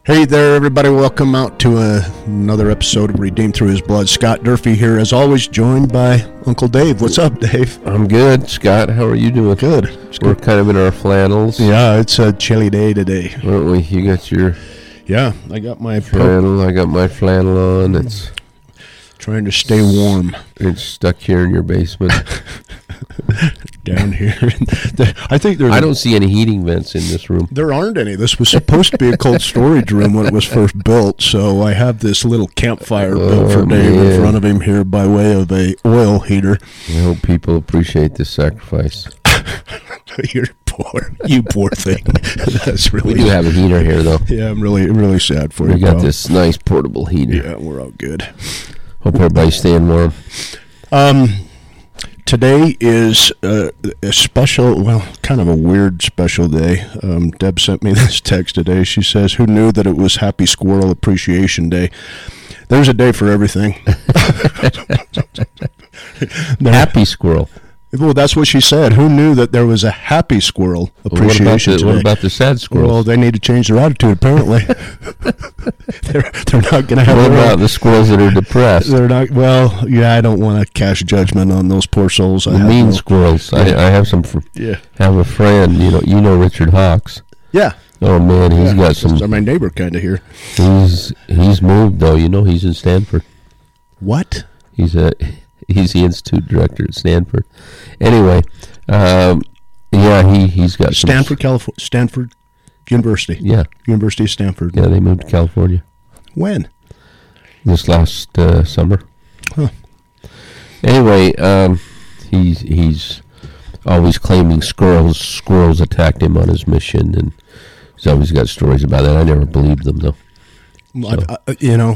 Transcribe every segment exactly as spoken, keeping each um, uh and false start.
Hey there, everybody. Welcome out to uh, another episode of Redeemed Through His Blood. Scott Durfee here, as always, joined by Uncle Dave. What's up, Dave? I'm good. Scott, how are you doing? Good. We're kind of in our flannels. Yeah, it's a chilly day today. Aren't we? You got your Yeah, I got my flannel. I got my flannel on. It's trying to stay warm. It's stuck here in your basement. Down here. I think there. I don't see any heating vents in this room. There aren't any. This was supposed to be a cold storage room when it was first built, so I have this little campfire Oh, built for Dave man. in front of him here by way of a oil heater. I hope people appreciate this sacrifice. You're poor. You poor thing. That's really. We do have a heater here, though. Yeah, I'm really, really sad for We you. got pal. this nice portable heater. Yeah, we're all good. Hope everybody's staying warm. Um, today is uh, a special, well, kind of a weird special day. Um, Deb sent me this text today. She says, "Who knew that it was Happy Squirrel Appreciation Day?" There's a day for everything. Happy squirrel. Well, that's what she said. Who knew that there was a Happy Squirrel Appreciation what, about the, Day? what about the sad squirrels? Well, they need to change their attitude, apparently. they're, they're not going to have what their about own- the squirrels that are depressed? They're not. Well, yeah, I don't want to cast judgment on those poor souls. I The have mean no- squirrels. I, I have some. Fr- Yeah. have a friend. You know. You know Richard Hawks. Yeah. Oh man, he's yeah. got some. They're my neighbor kind of here. He's he's moved though. You know, he's in Stanford. What? He's a he's the institute director at Stanford. Anyway, um, yeah, he he's got some- Stanford, California. Stanford University. Yeah, University of Stanford. yeah, they moved to California When? this last uh, summer. Huh. Anyway, um, he's he's always claiming squirrels squirrels attacked him on his mission, and he's always got stories about that. I never believed them though. I, I, you know.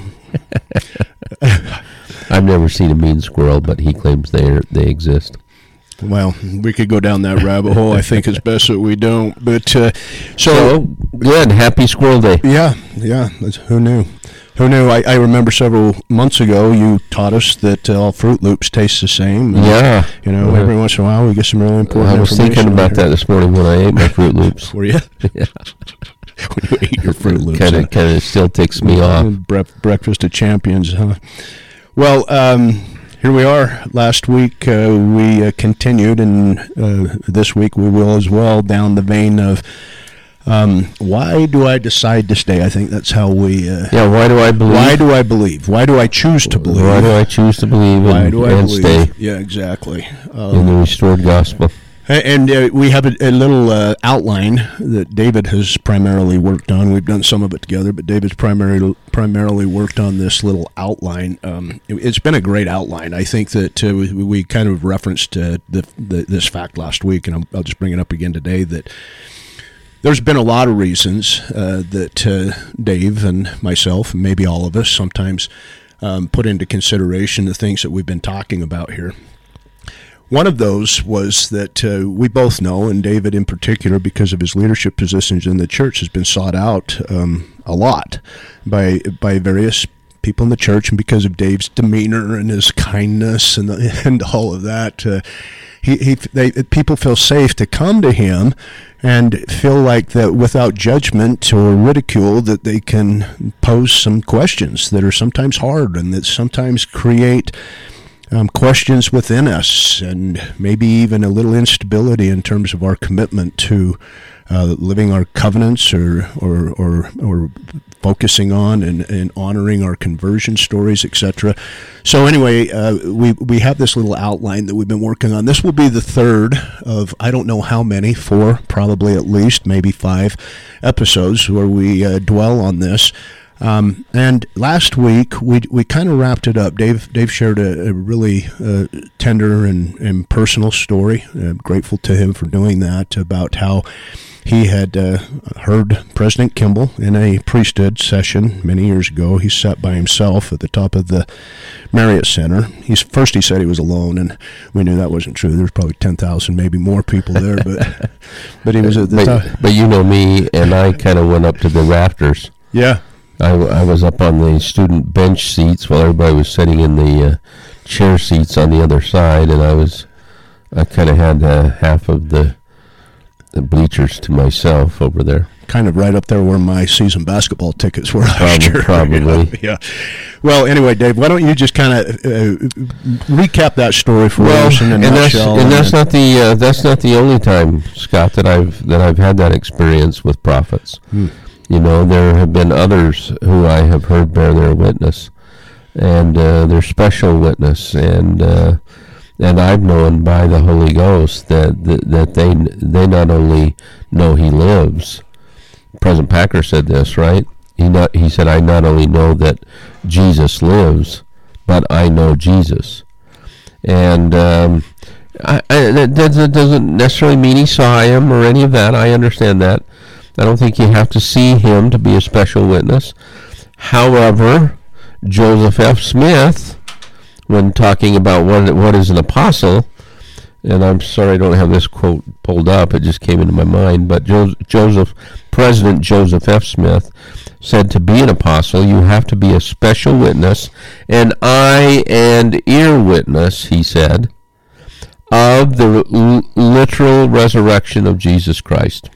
I've never seen a mean squirrel, but he claims they they exist. Well, we could go down that rabbit hole. I think it's best that we don't. But uh, so, So, good, happy Squirrel Day. yeah, yeah. That's, who knew? Who knew? I, I remember several months ago you taught us that uh, all Fruit Loops taste the same. And, Yeah. You know, Uh, every once in a while we get some really important I was information. thinking about on that here. this morning when I ate my Fruit Loops. Were you? Yeah. When you ate your Fruit Loops. Kind huh? of, kind of still ticks me off. Bre- breakfast of champions, huh? Well, um, here we are. Last week uh, we uh, continued, and uh, this week we will as well, down the vein of um, why do I decide to stay? I think that's how we. Uh, Yeah. Why do I believe? Why do I believe? Why do I choose to believe? Why do I choose to believe Why and, do I and believe? stay Yeah, exactly. in Um, the restored gospel? And uh, we have a, a little uh, outline that David has primarily worked on. We've done some of it together, but David's primarily primarily worked on this little outline. Um, it, it's been a great outline. I think that uh, we, we kind of referenced uh, the, the, this fact last week, and I'm, I'll just bring it up again today, that there's been a lot of reasons uh, that uh, Dave and myself, and maybe all of us, sometimes um, put into consideration the things that we've been talking about here. One of those was that uh, we both know, and David in particular, because of his leadership positions in the church, has been sought out um, a lot by by various people in the church, and because of Dave's demeanor and his kindness and the, and all of that, uh, he he they people feel safe to come to him and feel like that without judgment or ridicule that they can pose some questions that are sometimes hard and that sometimes create Um, questions within us, and maybe even a little instability in terms of our commitment to uh, living our covenants, or or or, or focusing on and, and honoring our conversion stories, et cetera. So anyway, uh, we we have this little outline that we've been working on. This will be the third of I don't know how many, four probably at least, maybe five episodes where we uh, dwell on this. Um, and last week we we kind of wrapped it up. Dave Dave shared a, a really uh, tender and, and personal story. I'm grateful to him for doing that, about how he had uh, heard President Kimball in a priesthood session many years ago. He sat by himself at the top of the Marriott Center. He's first he said he was alone, and we knew that wasn't true. There was probably ten thousand, maybe more people there, but but he was at the But, top. but you know me, and I kind of went up to the rafters. Yeah. I, w- I was up on the student bench seats while everybody was sitting in the uh, chair seats on the other side, and I was, I kind of had uh, half of the, the bleachers to myself over there. kind of right up there where my season basketball tickets were last Probably, year. probably. yeah. Well, anyway, Dave, why don't you just kind of uh, recap that story for well, us in a and that's, nutshell? and that's not the uh, that's not the only time, Scott, that I've that I've had that experience with prophets. Hmm. You know, there have been others who I have heard bear their witness, and uh, their special witness, and uh, and I've known by the Holy Ghost that that, that they they not only know He lives. President Packer said this, right? He not he said, I not only know that Jesus lives, but I know Jesus. And um, I, I, that doesn't, doesn't necessarily mean he saw him or any of that. I understand that. I don't think you have to see him to be a special witness. However, Joseph F. Smith, when talking about what what is an apostle, and I'm sorry I don't have this quote pulled up, it just came into my mind, but jo- Joseph, President Joseph F. Smith said to be an apostle, you have to be a special witness, an eye and ear witness, he said, of the l- literal resurrection of Jesus Christ.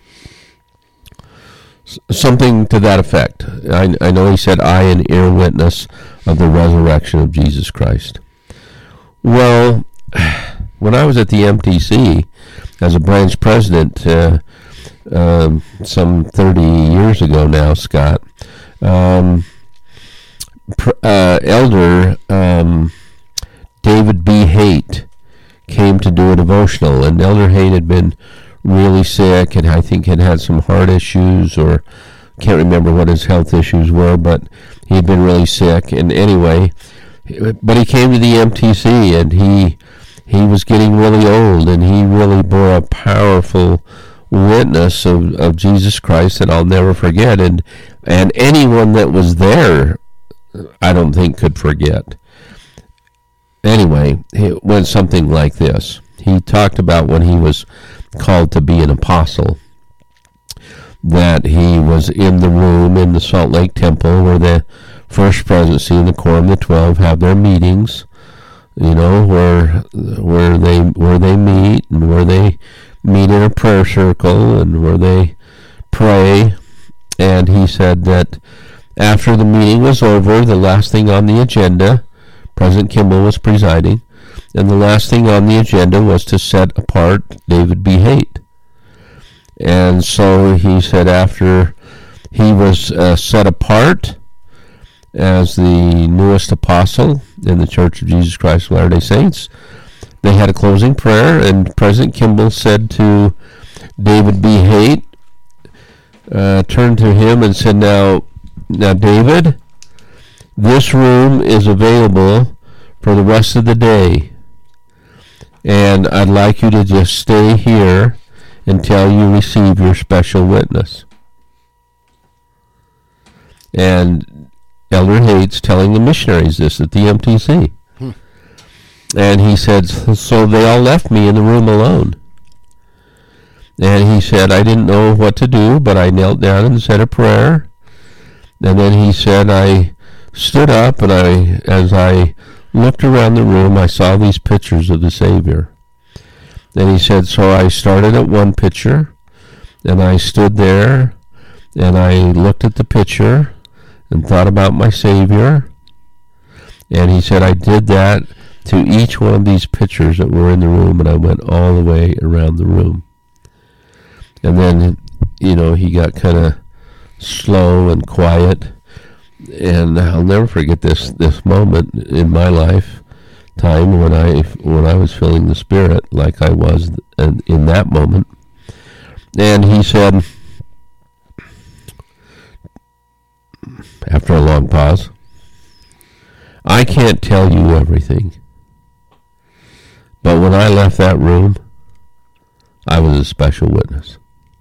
S- something to that effect. I, I know he said eye and ear witness of the resurrection of Jesus Christ. Well, when I was at the M T C as a branch president uh, um, some thirty years ago now, Scott, um, pr- uh, Elder um, David B. Haight came to do a devotional, and Elder Haight had been really sick, and I think had had some heart issues, or can't remember what his health issues were, but he had been really sick, and anyway, but he came to the M T C, and he he was getting really old, and he really bore a powerful witness of, of Jesus Christ that I'll never forget, and and anyone that was there, I don't think could forget. Anyway, it went something like this. He talked about when he was called to be an apostle, that he was in the room in the Salt Lake Temple where the First Presidency and the Quorum of the Twelve have their meetings, you know, where where they where they meet and where they meet in a prayer circle and where they pray. And he said that after the meeting was over, the last thing on the agenda, President Kimball was presiding, and the last thing on the agenda was to set apart David B. Haight. And so he said after he was uh, set apart as the newest apostle in the Church of Jesus Christ of Latter-day Saints, they had a closing prayer, and President Kimball said to David B. Haight, uh, turned to him and said, now, now, David, this room is available for the rest of the day, and I'd like you to just stay here until you receive your special witness. And Elder Haight's telling the missionaries this at the M T C. Hmm. And he said, so they all left me in the room alone. And he said, I didn't know what to do, but I knelt down and said a prayer. And then he said, I stood up, and I, as I looked around the room, I saw these pictures of the Savior. And he said, so I started at one picture, and I stood there, and I looked at the picture, and thought about my Savior. And he said, I did that to each one of these pictures that were in the room, and I went all the way around the room. And then, you know, he got kind of slow and quiet, and I'll never forget this this moment in my life time when I when I was feeling the Spirit like I was in, in that moment. And he said, after a long pause, I can't tell you everything, but when I left that room, I was a special witness.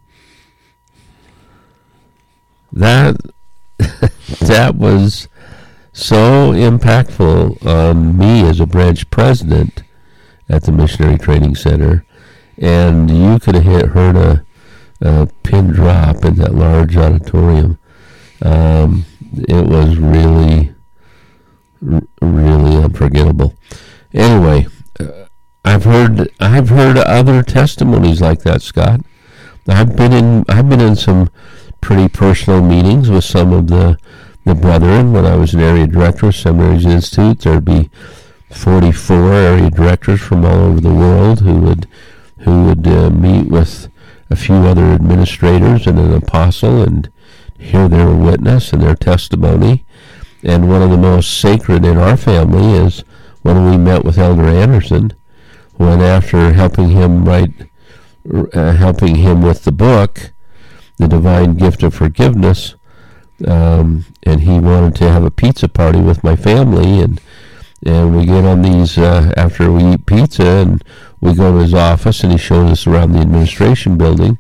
That that was so impactful on me as a branch president at the Missionary Training Center, and you could have hit, heard a, a pin drop in that large auditorium. Um, it was really, r- really unforgettable. Anyway, uh, I've heard I've heard other testimonies like that, Scott. I've been in I've been in some pretty personal meetings with some of the the brethren. When I was an area director of Seminaries Institute, there'd be forty-four area directors from all over the world who would who would uh, meet with a few other administrators and an apostle and hear their witness and their testimony. And one of the most sacred in our family is when we met with Elder Anderson, when after helping him write, uh, helping him with the book, The Divine Gift of Forgiveness, um, and he wanted to have a pizza party with my family, and and we get on these, uh, after we eat pizza, and we go to his office, and he shows us around the administration building.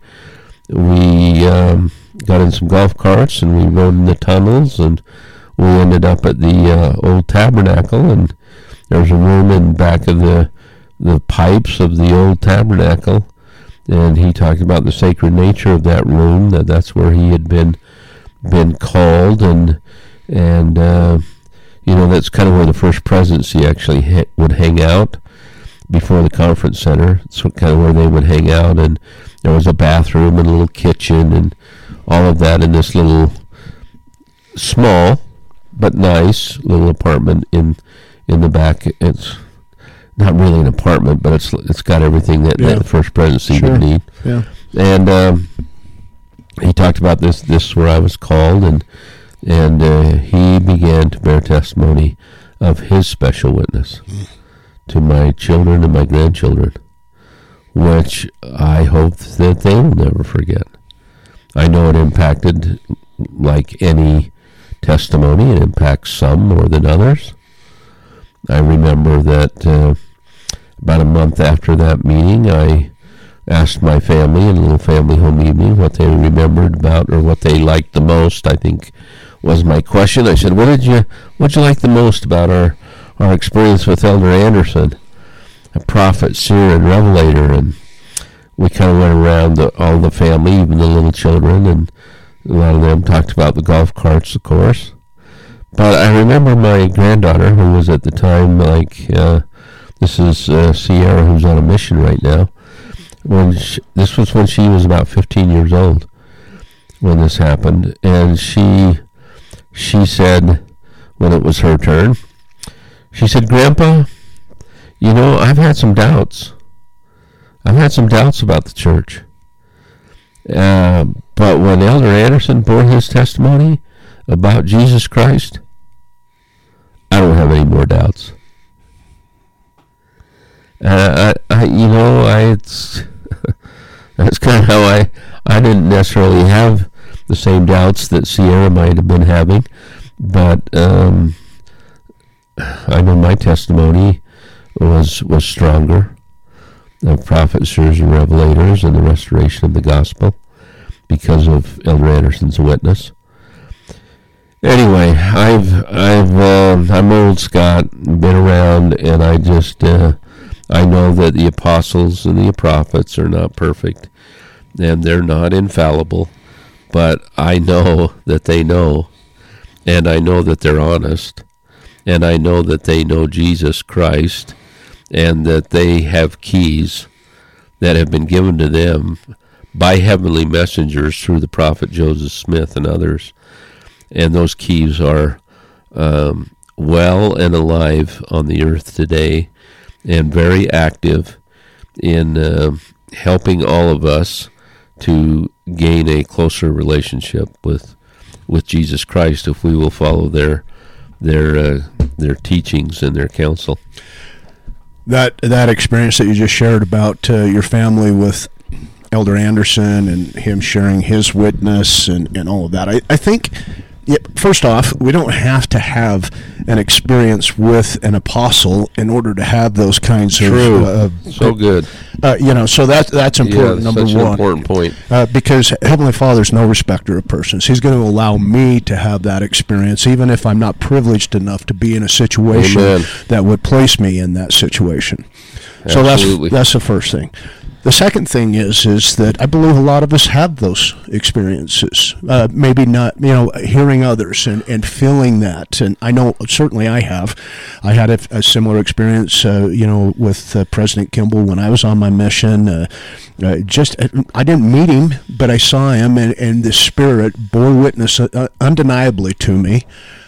We um, got in some golf carts, and we rode in the tunnels, and we ended up at the uh, old tabernacle, and there's a room in back of the the pipes of the old tabernacle, and he talked about the sacred nature of that room, that that's where he had been been called, and and uh, you know, that's kind of where the First Presidency actually ha- would hang out before the conference center. It's kind of where they would hang out, and there was a bathroom and a little kitchen and all of that in this little small but nice little apartment in in the back. It's not really an apartment, but it's it's got everything that, yeah. that the First Presidency sure. would need. Yeah. And um, he talked about this. This is where I was called, and and uh, he began to bear testimony of his special witness mm. to my children and my grandchildren, which I hope that they will never forget. I know it impacted, like any testimony, it impacts some more than others. I remember that uh, about a month after that meeting, I asked my family in a little family home evening what they remembered about, or what they liked the most, I think was my question. I said, what did you what did you like the most about our, our experience with Elder Anderson, a prophet, seer, and revelator? And we kind of went around the, all the family, even the little children, and a lot of them talked about the golf carts, of course. But I remember my granddaughter, who was at the time, like, uh, this is uh, Sierra, who's on a mission right now. When she, this was when she was about fifteen years old when this happened, and she she said, when it was her turn, she said, Grandpa, you know, I've had some doubts. I've had some doubts about the church. Uh, but when Elder Anderson bore his testimony about Jesus Christ, I don't have any more doubts. Uh, I, I, you know, I, it's, that's kind of how I, I didn't necessarily have the same doubts that Sierra might have been having, but um, I know my testimony was was stronger of prophets, seers, and revelators, and the restoration of the gospel because of Elder Anderson's witness. Anyway, I've I've uh, I'm old, Scott, been around, and I just uh, I know that the apostles and the prophets are not perfect, and they're not infallible, but I know that they know, and I know that they're honest, and I know that they know Jesus Christ, and that they have keys that have been given to them by heavenly messengers through the prophet Joseph Smith and others. And those keys are um, well and alive on the earth today, and very active in uh, helping all of us to gain a closer relationship with with Jesus Christ if we will follow their their uh, their teachings and their counsel. That that experience that you just shared about uh, your family with Elder Anderson and him sharing his witness and, and all of that, I, I think, yeah, first off, we don't have to have an experience with an apostle in order to have those kinds True. of... Uh, so good. Uh, you know, so that, that's important, yeah, number such one. An important point. Uh, because Heavenly Father's no respecter of persons. He's going to allow me to have that experience, even if I'm not privileged enough to be in a situation Amen. That would place me in that situation. Absolutely. So that's that's the first thing. The second thing is is that I believe a lot of us have those experiences. Uh, maybe not, you know, hearing others and, and feeling that. And I know certainly I have. I had a, a similar experience, uh, you know, with uh, President Kimball when I was on my mission. Uh, uh, just I didn't meet him, but I saw him, and, and the Spirit bore witness uh, undeniably to me.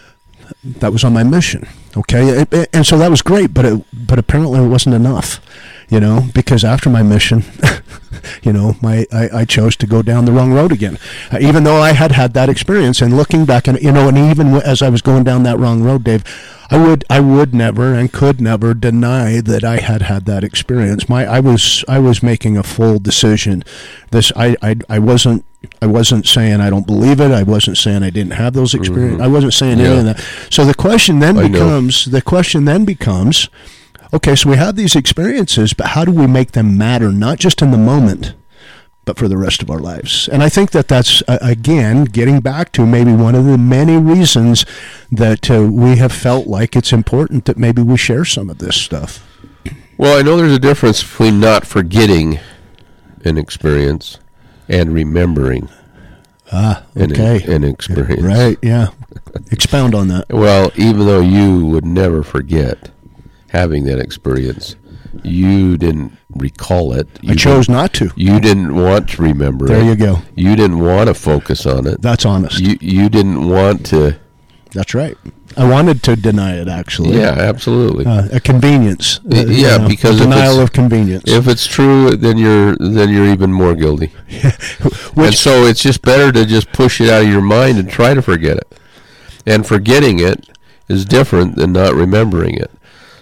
That was on my mission. Okay, and so that was great, but it, but apparently it wasn't enough, you know, because after my mission, you know, my I, I chose to go down the wrong road again, uh, even though I had had that experience. And looking back, and you know, and even as I was going down that wrong road, Dave, I would I would never and could never deny that I had had that experience. My I was I was making a full decision. This I I, I wasn't. I wasn't saying I don't believe it. I wasn't saying I didn't have those experiences. Mm-hmm. I wasn't saying yeah. any of that. So the question then I becomes, know. the question then becomes, okay, so we have these experiences, but how do we make them matter, not just in the moment, but for the rest of our lives? And I think that that's, uh, again, getting back to maybe one of the many reasons that uh, we have felt like it's important that maybe we share some of this stuff. Well, I know there's a difference between not forgetting an experience and remembering ah, okay. an, an experience. Right, yeah. Expound on that. Well, even though you would never forget having that experience, you didn't recall it. You I chose not to. You didn't want to remember there it. There you go. You didn't want to focus on it. That's honest. You you didn't want to... That's right. I wanted to deny it, actually. Yeah, absolutely. Uh, a convenience. Uh, yeah, you know, because a denial of convenience. If it's true, then you're then you're even more guilty. Which, and so it's just better to just push it out of your mind and try to forget it. And forgetting it is different than not remembering it.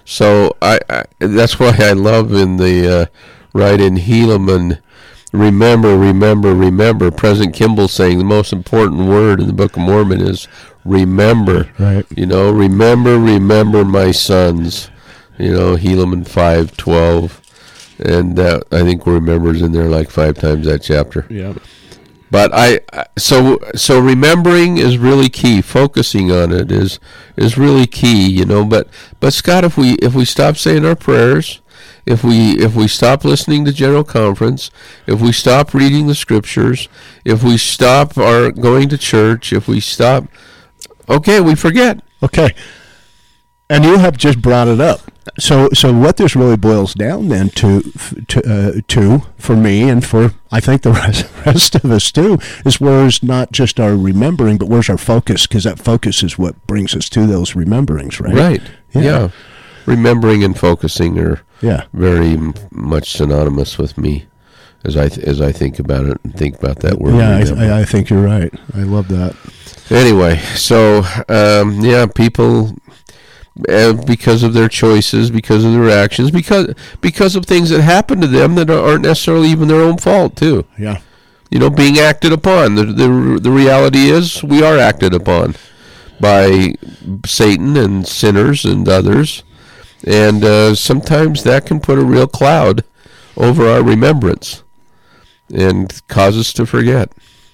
So I, I that's why I love in the uh, right in Helaman, remember, remember, remember. President Kimball saying the most important word in the Book of Mormon is remember. Right. You know, remember, remember my sons. You know, Helaman five twelve, and that I think remembers in there like five times that chapter. Yeah. But I so so remembering is really key. Focusing on it is is really key. You know, but but Scott, if we if we stop saying our prayers, if we if we stop listening to General Conference, if we stop reading the Scriptures, if we stop our going to church, if we stop, okay, we forget. Okay. And you have just brought it up. So, so what this really boils down then to, to, uh, to for me and for I think the rest, rest of us too, is where's not just our remembering, but where's our focus? Because that focus is what brings us to those rememberings, right? Right. Yeah. yeah. Remembering and focusing are yeah. very m- much synonymous with me as I th- as I think about it and think about that word. Yeah, I, th- I think you're right. I love that. Anyway, so um, yeah, people. Uh, because of their choices, because of their actions, because because of things that happen to them that aren't necessarily even their own fault, too. Yeah. You know, being acted upon. The the the reality is we are acted upon by Satan and sinners and others, and uh, sometimes that can put a real cloud over our remembrance and cause us to forget.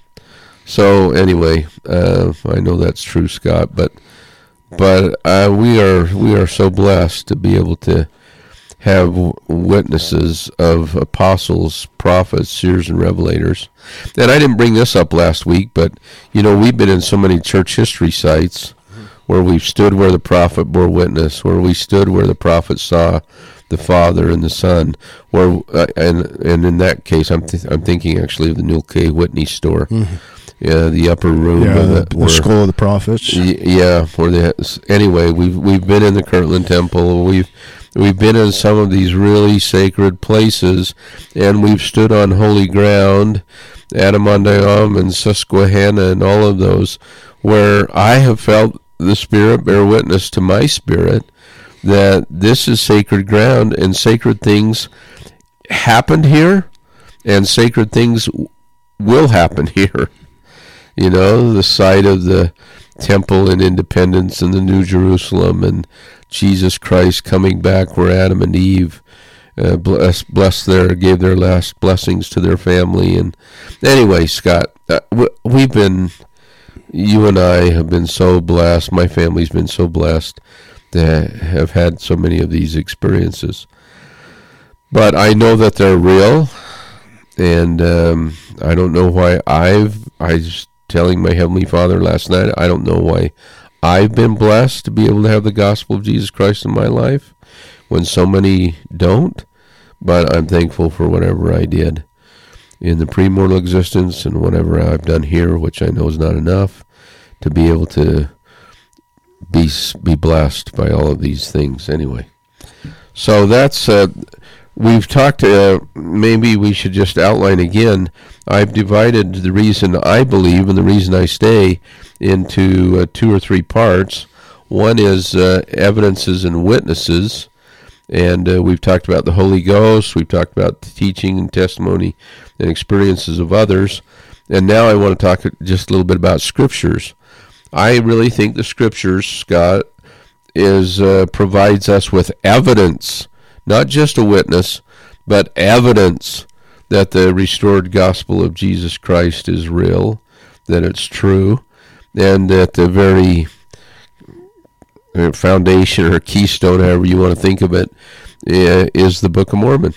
So anyway, uh, I know that's true, Scott, but. But uh, we are we are so blessed to be able to have w- witnesses of apostles, prophets, seers, and revelators. And I didn't bring this up last week, but you know we've been in so many church history sites where we've stood where the prophet bore witness, where we stood where the prophet saw the Father and the Son. Where uh, and and in that case, I'm th- I'm thinking actually of the Newell K. Whitney store. Mm-hmm. Yeah, the upper room. Yeah, of the, the where, School of the Prophets. Y- yeah, where they. Anyway, we've we've been in the Kirtland Temple. We've we've been in some of these really sacred places, and we've stood on holy ground, Adamantium and Susquehanna, and all of those, where I have felt the Spirit bear witness to my spirit that this is sacred ground, and sacred things happened here, and sacred things will happen here. You know, the site of the temple in Independence and the New Jerusalem, and Jesus Christ coming back where Adam and Eve uh, blessed, blessed their, gave their last blessings to their family. And anyway, Scott, uh, we've been, you and I have been so blessed, my family's been so blessed to have had so many of these experiences. But I know that they're real. and um, I don't know why I've, I was telling my Heavenly Father last night, I don't know why I've been blessed to be able to have the gospel of Jesus Christ in my life when so many don't, but I'm thankful for whatever I did in the premortal existence and whatever I've done here, which I know is not enough, to be able to be be blessed by all of these things anyway. So that's, uh, we've talked, uh, maybe we should just outline again. I've divided the reason I believe and the reason I stay into uh, two or three parts. One is uh, evidences and witnesses, and uh, we've talked about the Holy Ghost, we've talked about the teaching and testimony and experiences of others, and now I want to talk just a little bit about Scriptures. I really think the Scriptures, Scott, is uh, provides us with evidence, not just a witness, but evidence that the restored gospel of Jesus Christ is real, that it's true, and that the very foundation or keystone, however you want to think of it, is the Book of Mormon.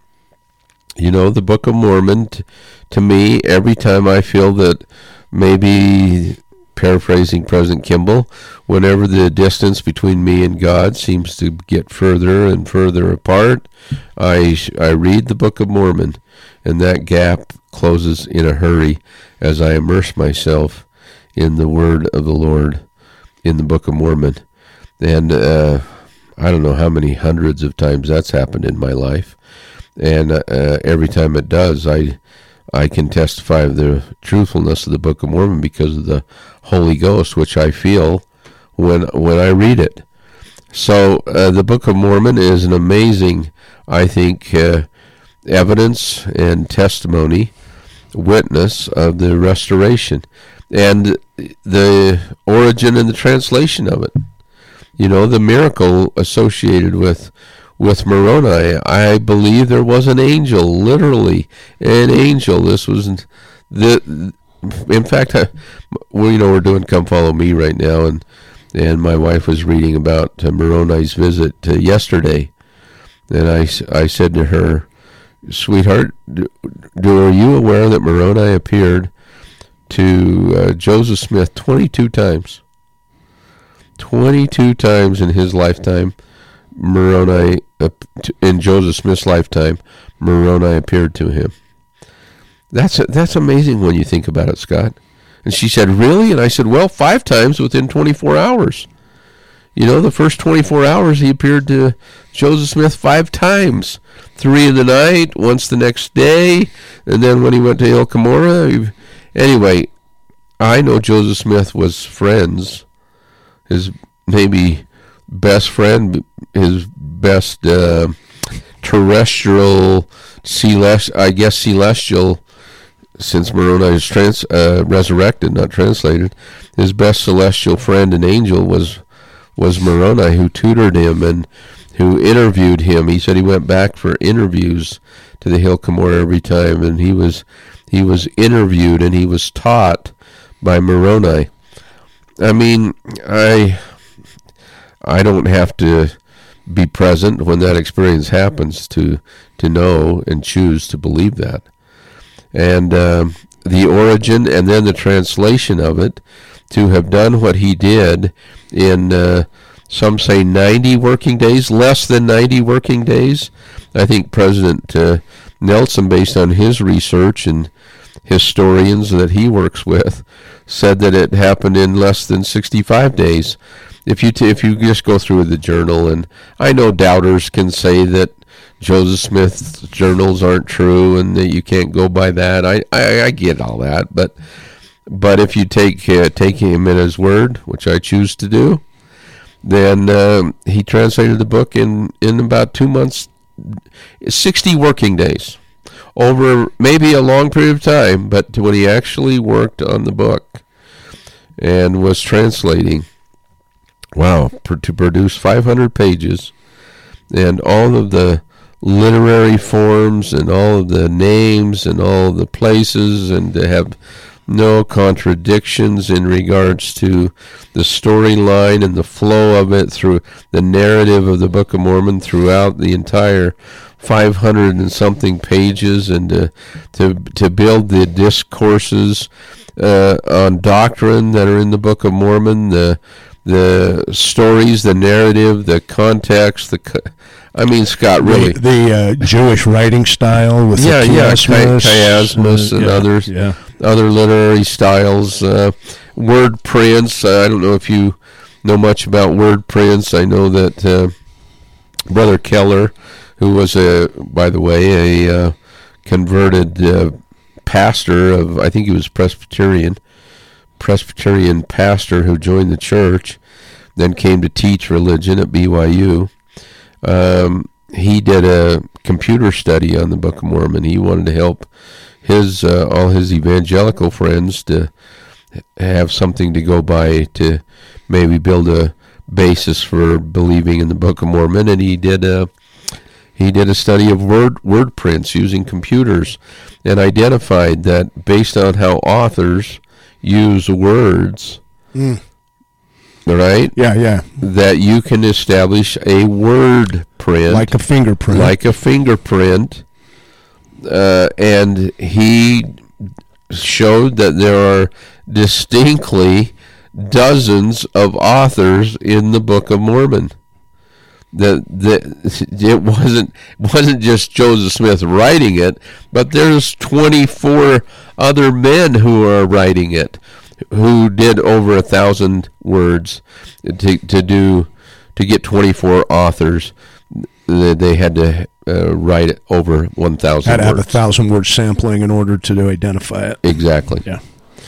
You know, the Book of Mormon, t- to me, every time I feel that, maybe paraphrasing President Kimball, whenever the distance between me and God seems to get further and further apart, I, I read the Book of Mormon, and that gap closes in a hurry as I immerse myself in the Word of the Lord in the Book of Mormon. And uh, I don't know how many hundreds of times that's happened in my life. And uh, every time it does, I I can testify of the truthfulness of the Book of Mormon because of the Holy Ghost, which I feel when when I read it. So uh, the Book of Mormon is an amazing, I think, uh, evidence and testimony, witness of the restoration and the origin and the translation of it. You know, the miracle associated with with Moroni. I believe there was an angel, literally an angel. This was the, in fact, I, well, you know, we're doing Come Follow Me right now, and and my wife was reading about uh, Moroni's visit uh, yesterday, and I, I said to her, sweetheart, do, do are you aware that Moroni appeared to uh, Joseph Smith twenty-two times? twenty-two times in his lifetime, Moroni, uh, in Joseph Smith's lifetime, Moroni appeared to him. That's that's amazing when you think about it, Scott. And she said, really? And I said, well, five times within twenty-four hours. You know, the first twenty-four hours he appeared to Joseph Smith five times. Three in the night, once the next day, and then when he went to El Camorra. Anyway, I know Joseph Smith was friends. His maybe best friend, his best uh, terrestrial, celest, I guess celestial, since Moroni is trans, uh, resurrected, not translated, his best celestial friend and angel was was Moroni, who tutored him and who interviewed him. He said he went back for interviews to the Hill Cumorah every time, and he was he was interviewed and he was taught by Moroni. I mean, I I don't have to be present when that experience happens to to know and choose to believe that. And um, the origin and then the translation of it, to have done what he did in, uh, some say ninety working days, less than ninety working days. I think President uh, Nelson, based on his research and historians that he works with, said that it happened in less than sixty-five days. If you t- if you just go through the journal, and I know doubters can say that Joseph Smith's journals aren't true and that you can't go by that. I, I, I get all that, but but if you take uh, take him at his word, which I choose to do, then um, he translated the book in, in about two months, sixty working days, over maybe a long period of time, but when he actually worked on the book and was translating, wow, pr- to produce five hundred pages and all of the literary forms and all of the names and all of the places, and to have no contradictions in regards to the storyline and the flow of it through the narrative of the Book of Mormon throughout the entire five hundred and something pages, and to to, to build the discourses uh, on doctrine that are in the Book of Mormon, the the stories, the narrative, the context, the I mean, Scott, really the, the uh, Jewish writing style with yeah, the yeah, chiasmus, chiasmus uh, and yeah, others, yeah. other literary styles, uh, word prints. Uh, I don't know if you know much about word prints. I know that uh, Brother Keller, who was a, by the way, a uh, converted uh, pastor of, I think he was Presbyterian, Presbyterian pastor who joined the church, then came to teach religion at B Y U. Um, he did a computer study on the Book of Mormon. He wanted to help his uh, all his evangelical friends to have something to go by to maybe build a basis for believing in the Book of Mormon, and he did a he did a study of word word prints using computers, and identified that based on how authors use words. Mm. Right? Yeah, yeah. That you can establish a word print. Like a fingerprint. Like a fingerprint. Uh, and he showed that there are distinctly dozens of authors in the Book of Mormon. That that it wasn't wasn't just Joseph Smith writing it, but there's twenty-four other men who are writing it, who did over a thousand words to to do to get twenty-four authors. They had to uh, write over one thousand. Had to words. have a thousand word sampling in order to identify it. Exactly. Yeah.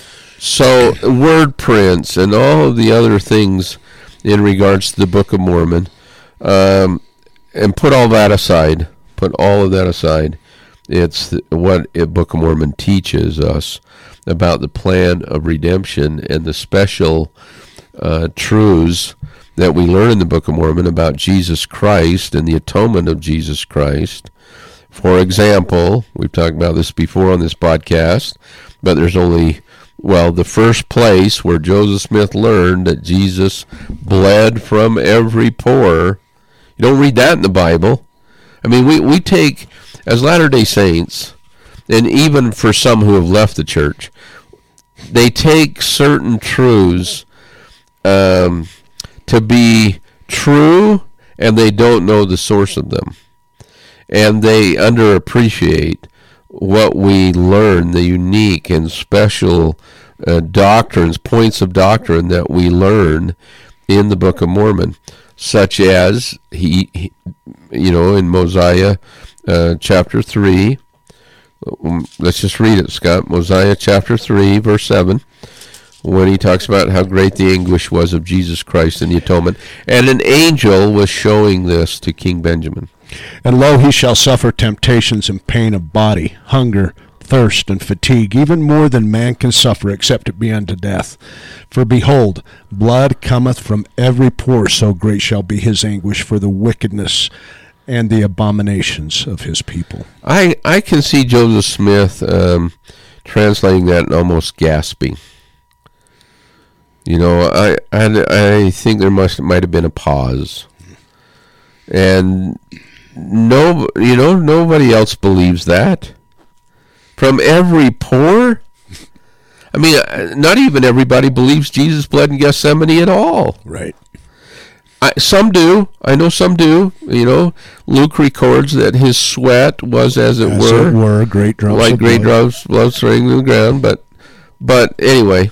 So word prints and all of the other things in regards to the Book of Mormon, um, and put all that aside. Put all of that aside. It's the, what a Book of Mormon teaches us about the plan of redemption and the special uh, truths that we learn in the Book of Mormon about Jesus Christ and the atonement of Jesus Christ. For example, we've talked about this before on this podcast, but there's only, well, the first place where Joseph Smith learned that Jesus bled from every pore. You don't read that in the Bible. I mean, we, we take, as Latter-day Saints, and even for some who have left the church, they take certain truths um, to be true, and they don't know the source of them. And they underappreciate what we learn, the unique and special uh, doctrines, points of doctrine that we learn in the Book of Mormon, such as, he, he you know, in Mosiah uh, chapter three, let's just read it, Scott. Mosiah chapter three, verse seven, when he talks about how great the anguish was of Jesus Christ in the atonement. And an angel was showing this to King Benjamin. And lo, he shall suffer temptations and pain of body, hunger, thirst, and fatigue, even more than man can suffer, except it be unto death. For behold, blood cometh from every pore, so great shall be his anguish for the wickedness and the abominations of his people. I, I can see Joseph Smith um, translating that and almost gasping. You know, I, I, I think there must might have been a pause. And no, you know, nobody else believes that. From every pore? I mean, not even everybody believes Jesus bled in Gethsemane at all. Right. I, some do. I know some do. You know, Luke records that his sweat was, as it as were, it were great drops like of great blood. drops of blood spraying to the ground. But, but anyway,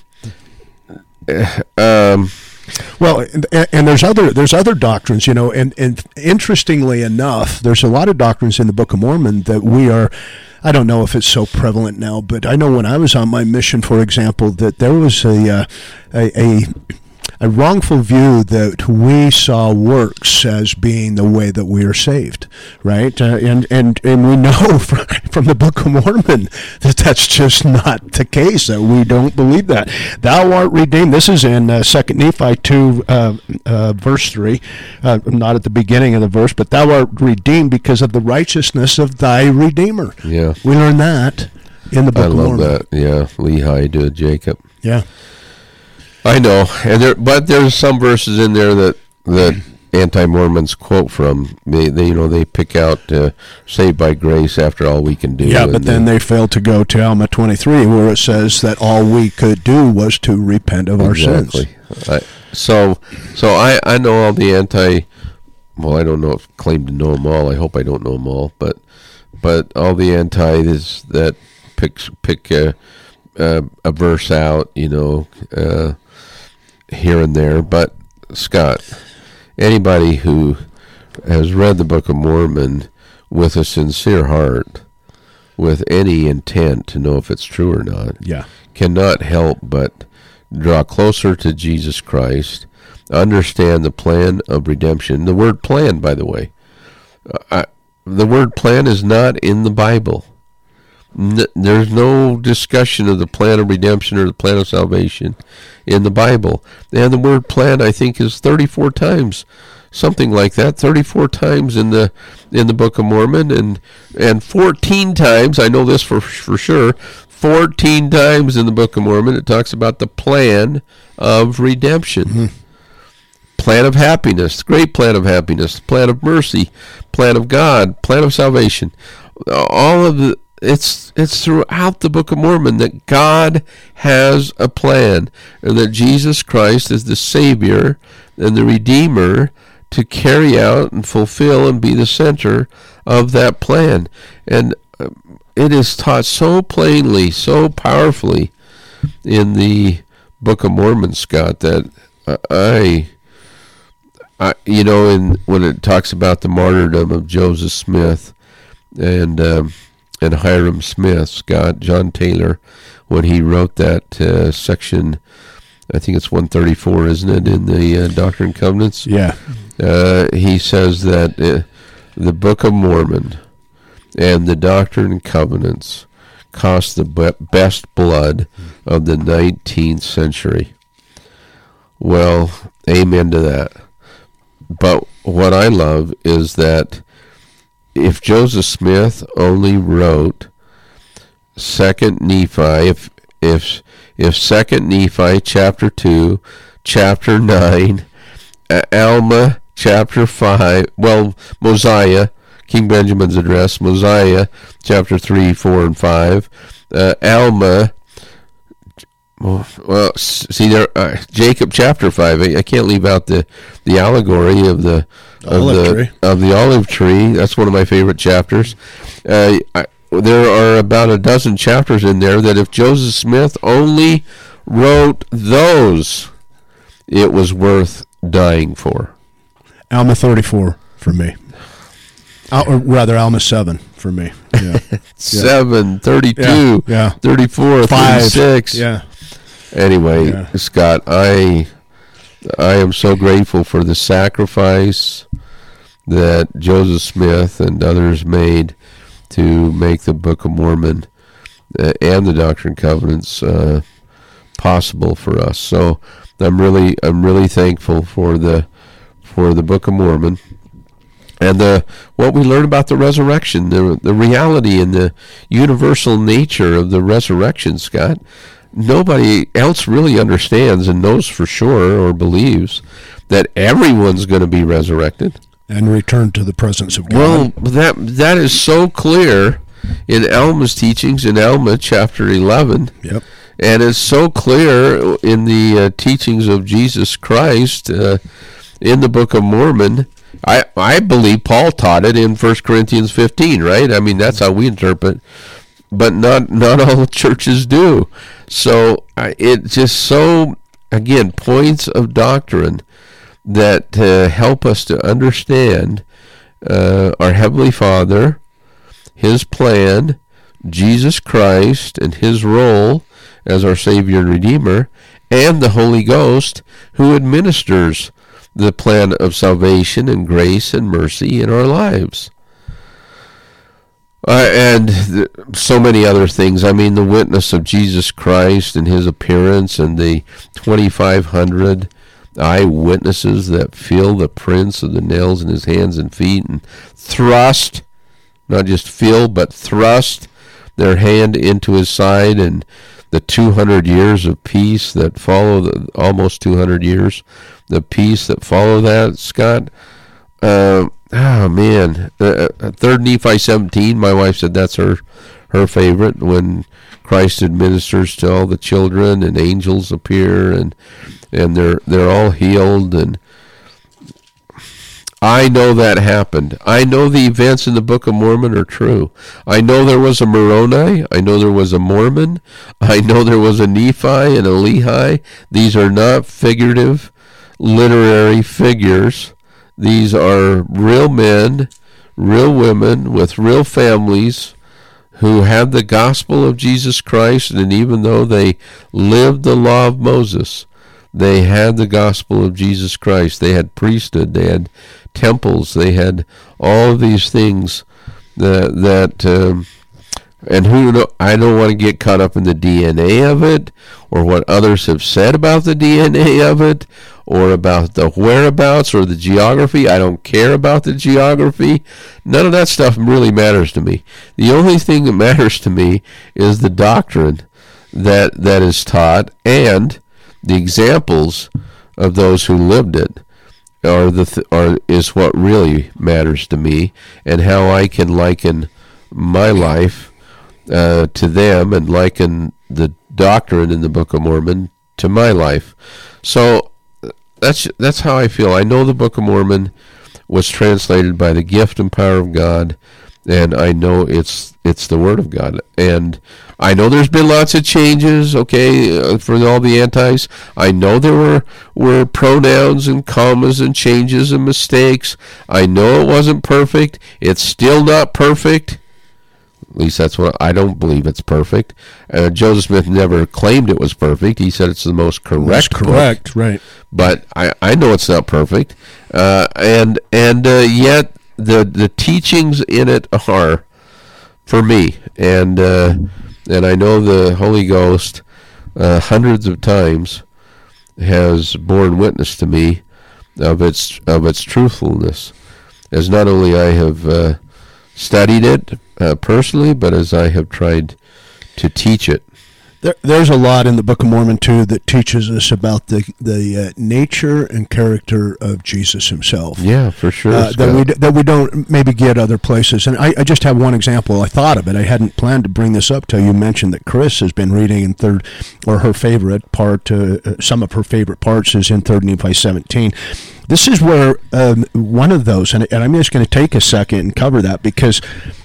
um, well, and, and there's other there's other doctrines, you know, and and interestingly enough, there's a lot of doctrines in the Book of Mormon that we are. I don't know if it's so prevalent now, but I know when I was on my mission, for example, that there was a uh, a, a a wrongful view that we saw works as being the way that we are saved, right? Uh, and and and we know from, from the Book of Mormon that that's just not the case. That we don't believe that. Thou art redeemed. This is in uh, Second Nephi two, uh, uh, verse three. Uh, not at the beginning of the verse, but thou art redeemed because of the righteousness of thy Redeemer. Yeah, we learn that in the Book I of love Mormon. that. Yeah, Lehi to Jacob. Yeah. I know, and there, but there's some verses in there that that anti-Mormons quote from. They, they you know, they pick out uh, "Saved by Grace" after all we can do. Yeah, but then they fail to go to Alma twenty-three, where it says that all we could do was to repent of our exactly. sins. I, so, so I, I know all the anti. Well, I don't know if claim to know them all. I hope I don't know them all, but but all the anti is that pick pick a, a, a verse out, you know, uh, here and there. But Scott, anybody who has read the Book of Mormon with a sincere heart, with any intent to know if it's true or not, yeah, cannot help but draw closer to Jesus Christ, understand the plan of redemption. The word plan, by the way, uh, the word plan is not in the Bible. N- there's no discussion of the plan of redemption or the plan of salvation in the Bible. And the word plan, I think, is thirty-four times, something like that, thirty-four times in the in the Book of Mormon, and and fourteen times, I know this for for sure, fourteen times in the Book of Mormon it talks about the plan of redemption. Mm-hmm. Plan of happiness, great plan of happiness, plan of mercy, plan of God, plan of salvation. All of the it's it's throughout the Book of Mormon that God has a plan, and that Jesus Christ is the Savior and the Redeemer to carry out and fulfill and be the center of that plan. And it is taught so plainly, so powerfully in the Book of Mormon, Scott, that I... I, you know, in, when it talks about the martyrdom of Joseph Smith and um, and Hiram Smith, Scott, John Taylor, when he wrote that uh, section, I think it's one thirty-four, isn't it, in the uh, Doctrine and Covenants? Yeah. Uh, he says that uh, the Book of Mormon and the Doctrine and Covenants cost the be- best blood of the nineteenth century. Well, amen to that. But what I love is that if Joseph Smith only wrote Second Nephi, if if if Second Nephi chapter two, chapter nine, uh, Alma chapter five, well, Mosiah, King Benjamin's address, Mosiah chapter three, four, and five, uh, Alma. Well, see there, uh, Jacob chapter five. I, I can't leave out the, the allegory of the of olive the tree. of the olive tree. That's one of my favorite chapters. Uh, I, there are about a dozen chapters in there that if Joseph Smith only wrote those, it was worth dying for. Alma thirty-four for me. Uh, or rather, Alma seven for me. Yeah. seven, thirty-two, yeah. Yeah. thirty-four, Five. thirty-six. Yeah. Anyway, yeah. Scott, I I am so grateful for the sacrifice that Joseph Smith and others made to make the Book of Mormon uh, and the Doctrine and Covenants uh, possible for us. So I'm really I'm really thankful for the for the Book of Mormon and the what we learn about the resurrection, the the reality and the universal nature of the resurrection, Scott. Nobody else really understands and knows for sure or believes that everyone's going to be resurrected and return to the presence of God. Well, that that is so clear in Alma's teachings in Alma chapter eleven. Yep. And it's so clear in the uh, teachings of Jesus Christ uh, in the Book of Mormon. I I believe Paul taught it in First Corinthians fifteen, right? I mean, that's how we interpret. But not not all churches do. So uh, it's just so, again, points of doctrine that uh, help us to understand uh, our Heavenly Father, His plan, Jesus Christ, and His role as our Savior and Redeemer, and the Holy Ghost who administers the plan of salvation and grace and mercy in our lives. Uh, and th- so many other things. I mean, the witness of Jesus Christ and His appearance and the twenty-five hundred eyewitnesses that feel the prints of the nails in His hands and feet and thrust, not just feel, but thrust their hand into His side and the two hundred years of peace that follow, the, almost two hundred years, the peace that follow that, Scott. Uh, oh, man. Uh, third Nephi seventeen, my wife said that's her, her favorite, when Christ administers to all the children and angels appear and and they're they're all healed. And I know that happened. I know the events in the Book of Mormon are true. I know there was a Moroni. I know there was a Mormon. I know there was a Nephi and a Lehi. These are not figurative literary figures. These are real men, real women with real families who had the gospel of Jesus Christ, and even though they lived the law of Moses, they had the gospel of Jesus Christ. They had priesthood, they had temples, they had all of these things that, that um, and who know, I don't want to get caught up in the D N A of it, or what others have said about the D N A of it, or about the whereabouts or the geography. I don't care about the geography. None of that stuff really matters to me. The only thing that matters to me is the doctrine that that is taught, and the examples of those who lived it are the th- are is what really matters to me, and how I can liken my life uh, to them, and liken the doctrine in the Book of Mormon to my life. So that's that's how I feel. I know the Book of Mormon was translated by the gift and power of God, and I know it's it's the Word of God. And I know there's been lots of changes, okay, uh, for all the antis. I know there were, were pronouns and commas and changes and mistakes. I know it wasn't perfect. It's still not perfect. At least that's what I don't believe it's perfect. Uh, Joseph Smith never claimed it was perfect. He said it's the most correct. That's correct, book. right? But I, I know it's not perfect, uh, and and uh, yet the the teachings in it are for me, and uh, and I know the Holy Ghost uh, hundreds of times has borne witness to me of its of its truthfulness, as not only I have uh, studied it uh, personally, but as I have tried to teach it. There, there's a lot in the Book of Mormon, too, that teaches us about the the uh, nature and character of Jesus himself. Yeah, for sure. Uh, that we that we don't maybe get other places. And I, I just have one example. I thought of it. I hadn't planned to bring this up till you mentioned that Chris has been reading in third, or her favorite part, uh, some of her favorite parts is in third Nephi seventeen. This is where um, one of those, and, and I'm just going to take a second and cover that, because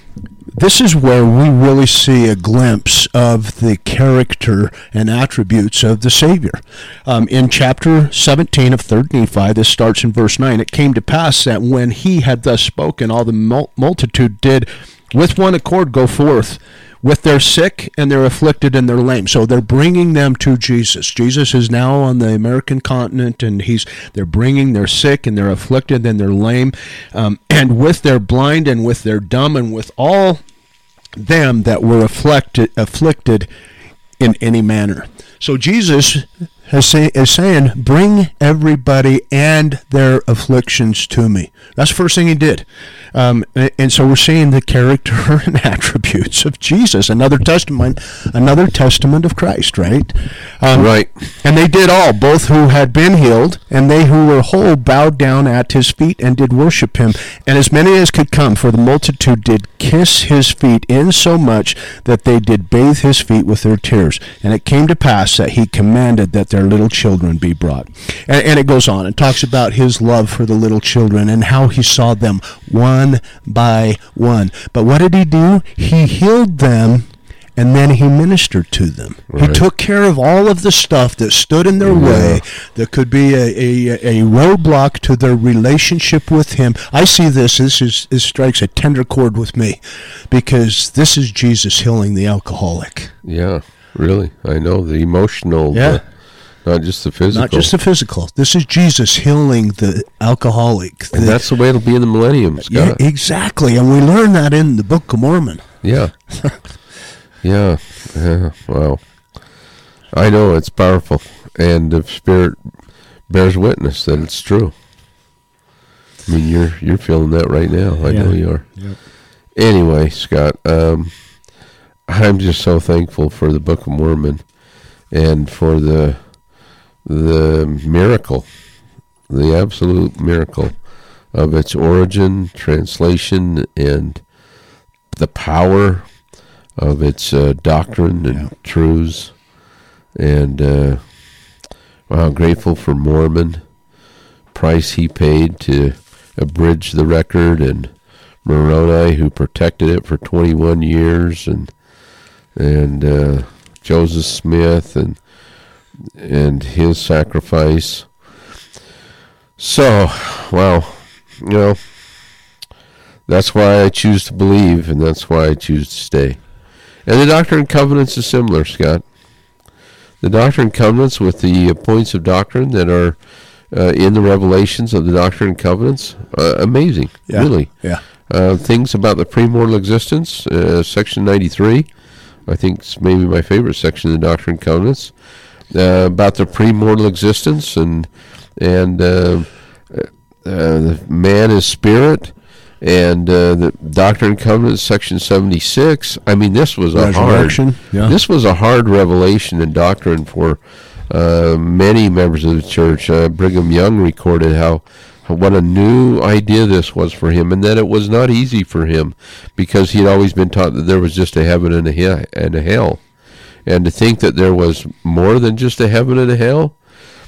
this is where we really see a glimpse of the character and attributes of the Savior. Um, in chapter seventeen of third Nephi, this starts in verse nine, it came to pass that when he had thus spoken, all the mul- multitude did with one accord go forth with their sick and their afflicted and their lame. So they're bringing them to Jesus. Jesus is now on the American continent, and he's they're bringing their sick and their afflicted and their lame, um, and with their blind and with their dumb and with all them that were afflicted, afflicted in any manner. So Jesus is, say, is saying, bring everybody and their afflictions to me. That's the first thing he did. Um, and, and so we're seeing the character and attributes of Jesus. Another testament, another testament of Christ, right? Um, right. And they did all, both who had been healed and they who were whole bowed down at his feet and did worship him. And as many as could come, for the multitude did kiss his feet, insomuch that they did bathe his feet with their tears. And it came to pass that he commanded that their little children be brought. And, and it goes on and talks about his love for the little children and how he saw them one by one. But what did he do? He healed them, and then he ministered to them. Right. He took care of all of the stuff that stood in their yeah. way, that could be a, a, a roadblock to their relationship with him. I see this, this, is, this strikes a tender chord with me, because this is Jesus healing the alcoholic. Yeah, really. I know, the emotional, yeah. the, not just the physical. Not just the physical. This is Jesus healing the alcoholic. The, and that's the way it'll be in the millennium, Scott. Yeah, exactly, and we learn that in the Book of Mormon. Yeah. Yeah, yeah, wow. I know it's powerful, and the Spirit bears witness that it's true. I mean, you're you're feeling that right now. I yeah. know you are. Yep. Anyway, Scott, um, I'm just so thankful for the Book of Mormon, and for the the miracle, the absolute miracle of its origin, translation, and the power of its uh, doctrine and yeah. truths. And uh, wow, grateful for Mormon, price he paid to abridge the record, and Moroni, who protected it for twenty-one years, and and uh, Joseph Smith and and his sacrifice. So, wow, you know, that's why I choose to believe, and that's why I choose to stay. And the Doctrine and Covenants is similar, Scott. The Doctrine and Covenants, with the uh, points of doctrine that are uh, in the revelations of the Doctrine and Covenants, uh, amazing, yeah. really. Yeah. Uh, things about the premortal existence, uh, section ninety-three, I think it's maybe my favorite section of the Doctrine and Covenants, uh, about the premortal existence, and and uh, uh, man is spirit, and uh, the Doctrine and Covenants, section seventy-six. I mean, this was a hard, yeah. this was a hard revelation and doctrine for uh, many members of the church. Uh, Brigham Young recorded how. What a new idea this was for him, and that it was not easy for him, because he'd always been taught that there was just a heaven and a, he- and a hell. And to think that there was more than just a heaven and a hell,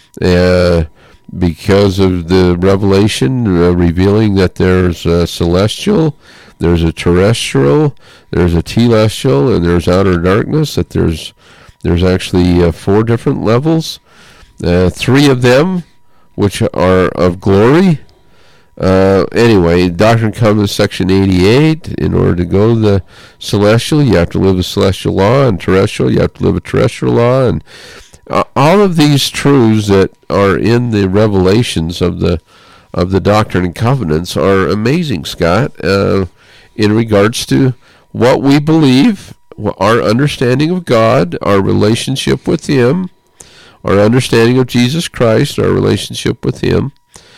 uh, because of the revelation uh, revealing that there's a celestial, there's a terrestrial, there's a telestial, and there's outer darkness, that there's, there's actually uh, four different levels, uh, three of them which are of glory. Uh, anyway, Doctrine and Covenants, section eighty-eight, in order to go to the celestial, you have to live a celestial law, and terrestrial, you have to live a terrestrial law, and uh, all of these truths that are in the revelations of the of the Doctrine and Covenants are amazing, Scott, uh, in regards to what we believe, our understanding of God, our relationship with Him, our understanding of Jesus Christ, our relationship with Him.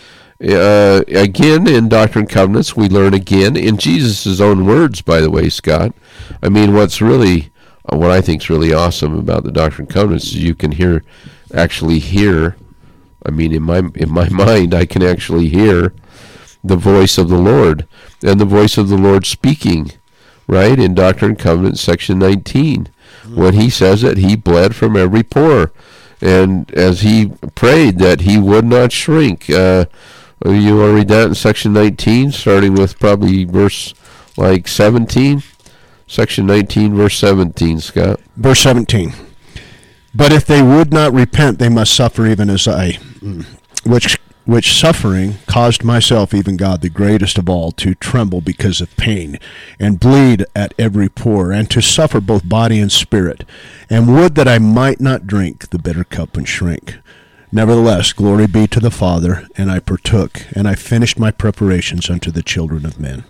Uh, again, in Doctrine and Covenants, we learn again in Jesus' own words, by the way, Scott. I mean, what's really, uh, what I think is really awesome about the Doctrine and Covenants is you can hear, actually hear, I mean, in my in my mind, I can actually hear the voice of the Lord, and the voice of the Lord speaking, right, in Doctrine and Covenants, section nineteen, mm-hmm. when He says that He bled from every pore. And as He prayed that He would not shrink, uh, you want to read that in section nineteen, starting with probably verse like seventeen? Section nineteen, verse seventeen, Scott. Verse seventeen. But if they would not repent, they must suffer even as I, which which suffering caused myself, even God, the greatest of all, to tremble because of pain, and bleed at every pore, and to suffer both body and spirit, and would that I might not drink the bitter cup and shrink. Nevertheless, glory be to the Father, and I partook, and I finished my preparations unto the children of men.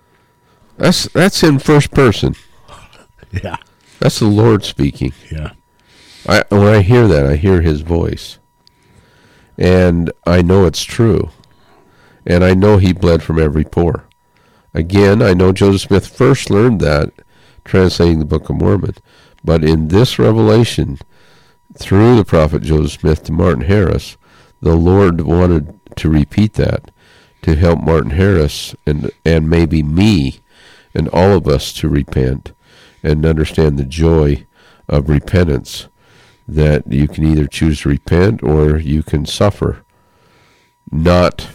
That's that's in first person. Yeah. That's the Lord speaking. Yeah. I, when I hear that, I hear His voice. And I know it's true. And I know He bled from every pore. Again, I know Joseph Smith first learned that translating the Book of Mormon. But in this revelation, through the prophet Joseph Smith to Martin Harris, the Lord wanted to repeat that, to help Martin Harris and and maybe me and all of us to repent and understand the joy of repentance, that you can either choose to repent or you can suffer, not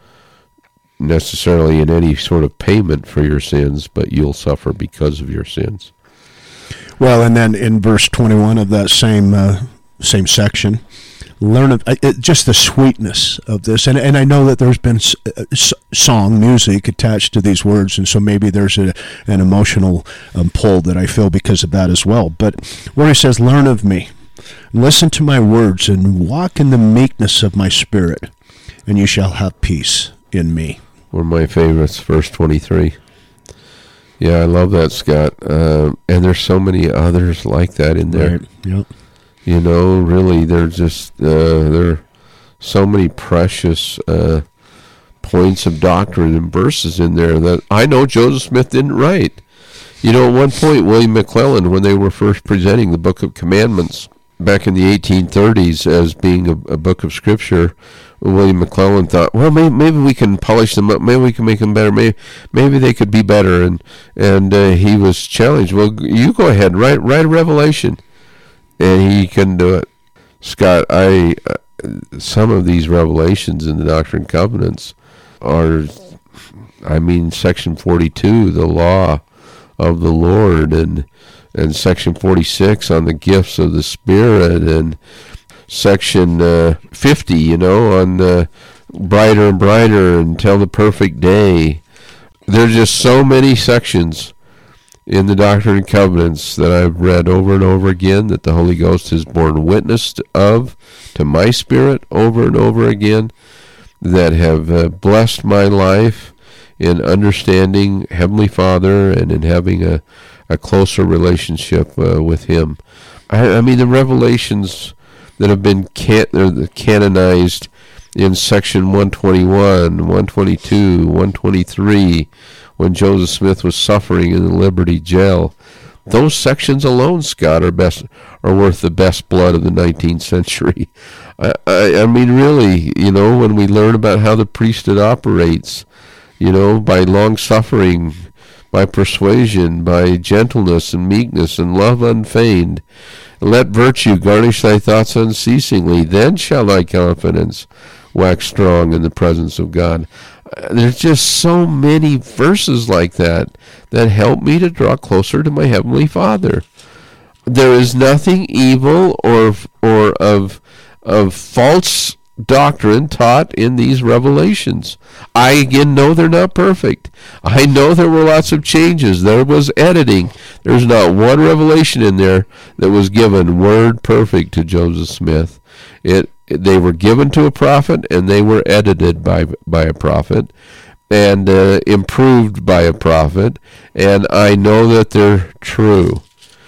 necessarily in any sort of payment for your sins, but you'll suffer because of your sins. Well, and then in verse twenty-one of that same uh, same section, learn of, uh, it, just the sweetness of this, and and I know that there's been s- s- song music attached to these words, and so maybe there's a, an emotional um, pull that I feel because of that as well. But where he says, "Learn of me, listen to my words, and walk in the meekness of my spirit, and you shall have peace in me." One of my favorites, verse twenty-three. Yeah, I love that, Scott. Uh, and there's so many others like that in there. Right. Yep. You know, really, there's just uh, there are so many precious uh, points of doctrine and verses in there that I know Joseph Smith didn't write. You know, at one point, William McClellan, when they were first presenting the Book of Commandments back in the eighteen thirties as being a, a book of scripture. William McClellan thought, well, maybe, maybe we can polish them up. Maybe we can make them better. Maybe, maybe they could be better. And and uh, he was challenged. Well, you go ahead, write write a revelation, and he couldn't do it. Scott, I uh, some of these revelations in the Doctrine and Covenants are, I mean, section forty-two, the law of the Lord, and and section forty-six on the gifts of the Spirit, and section uh, fifty, you know, on uh, brighter and brighter until the perfect day. There's just so many sections in the Doctrine and Covenants that I've read over and over again, that the Holy Ghost has borne witness of to my spirit over and over again, that have uh, blessed my life in understanding Heavenly Father and in having a, a closer relationship uh, with Him. I, I mean, the revelations that have been can- uh, canonized in section one twenty-one, one twenty-two, one twenty-three, when Joseph Smith was suffering in the Liberty Jail. Those sections alone, Scott, are best are worth the best blood of the nineteenth century. I, I, I mean, really, you know, when we learn about how the priesthood operates, you know, by long suffering, by persuasion, by gentleness and meekness and love unfeigned. Let virtue garnish thy thoughts unceasingly. Then shall thy confidence wax strong in the presence of God. Uh, there's just so many verses like that that help me to draw closer to my Heavenly Father. There is nothing evil or or of of false doctrine taught in these revelations. I again know they're not perfect. I know there were lots of changes. There was editing. There's not one revelation in there that was given word perfect to Joseph Smith. It they were given to a prophet, and they were edited by by a prophet, and uh, improved by a prophet, and I know that they're true.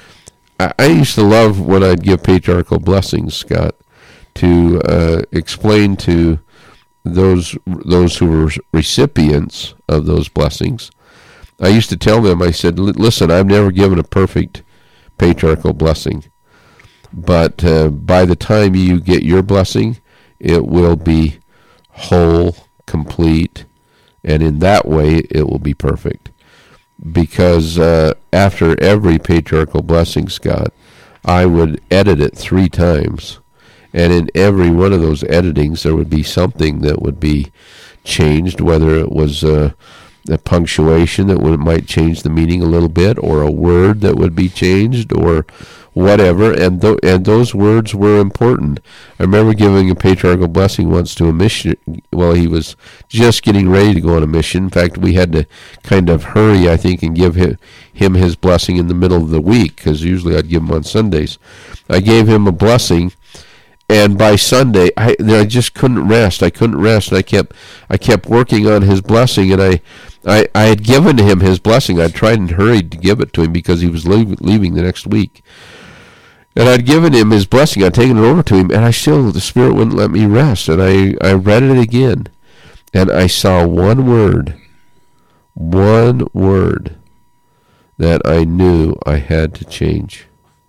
I, I used to love when I'd give patriarchal blessings, Scott, to uh, explain to those those who were recipients of those blessings. I used to tell them, I said, listen, I've never given a perfect patriarchal blessing, but uh, by the time you get your blessing, it will be whole, complete, and in that way it will be perfect. Because uh, after every patriarchal blessing, Scott, I would edit it three times. And in every one of those editings, there would be something that would be changed, whether it was uh, a punctuation that would, might change the meaning a little bit, or a word that would be changed, or whatever. And th- and those words were important. I remember giving a patriarchal blessing once to a mission. Well, he was just getting ready to go on a mission. In fact, we had to kind of hurry, I think, and give him, him his blessing in the middle of the week, because usually I'd give him on Sundays. I gave him a blessing. And by Sunday, I I just couldn't rest. I couldn't rest, and I kept I kept working on his blessing. And I, I, I had given him his blessing. I tried and hurried to give it to him because he was leave, leaving the next week. And I'd given him his blessing. I'd taken it over to him, and I still the Spirit wouldn't let me rest. And I, I read it again, and I saw one word, one word that I knew I had to change.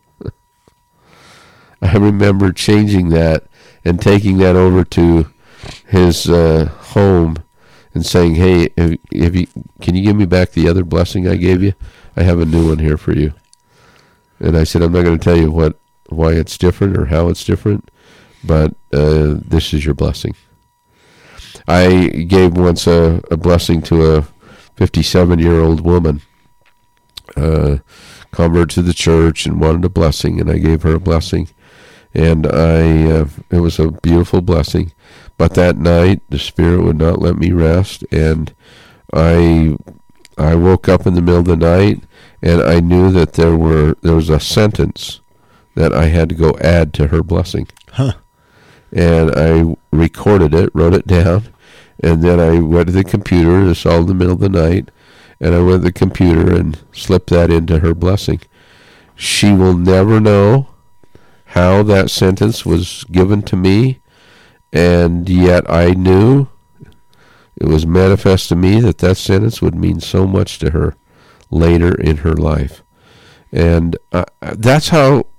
I remember changing that and taking that over to his uh, home and saying, hey, have, have you, can you give me back the other blessing I gave you? I have a new one here for you. And I said, I'm not going to tell you what why it's different or how it's different, but uh, this is your blessing. I gave once a, a blessing to a fifty-seven-year-old woman, uh, convert to the church and wanted a blessing, and I gave her a blessing. And I, uh, it was a beautiful blessing. But that night, the Spirit would not let me rest, and I, I woke up in the middle of the night, and I knew that there were there was a sentence that I had to go add to her blessing. Huh. And I recorded it, wrote it down, and then I went to the computer. It's all in the middle of the night, and I went to the computer and slipped that into her blessing. She will never know how that sentence was given to me, and yet I knew it was manifest to me that that sentence would mean so much to her later in her life. And uh, that's how